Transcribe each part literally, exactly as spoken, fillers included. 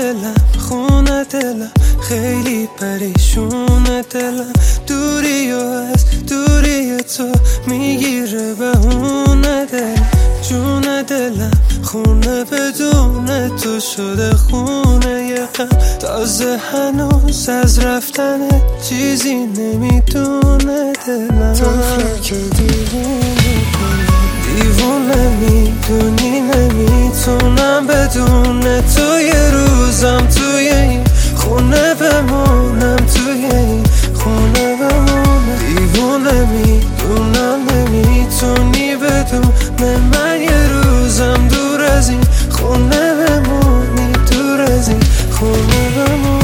دلم خونه دلم خیلی پریشونه دلم دوری و از دوری تو میگیره بهونه دلم جون دلم خونه بدون تو شده خونه یه غم تازه هنوز از رفتن چیزی نمیدونه دلم تو فکر دیوونه دیوونه میدونی نمیتونم بدون تو یه روزم توی این خونه بمونم توی این خونه بمونم دیوونه میدونم نمیتونی بدون من یه روزم دور از این خونه بمونی دور از این خونه بمونی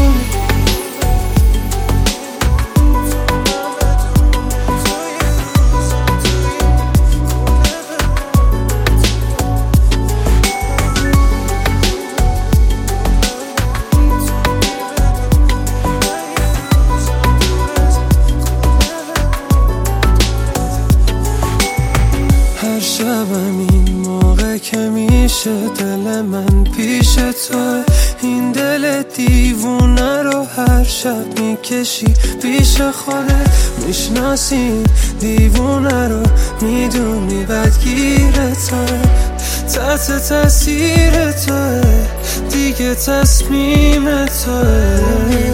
هر شبم این موقع که میشه دل من پیش تو این دل دیوونه رو هر شب میکشی پیش خودت میشناسی دیوونه رو میدونی بدگیر توه تحت تاثیر توه دیگه تصمیم توه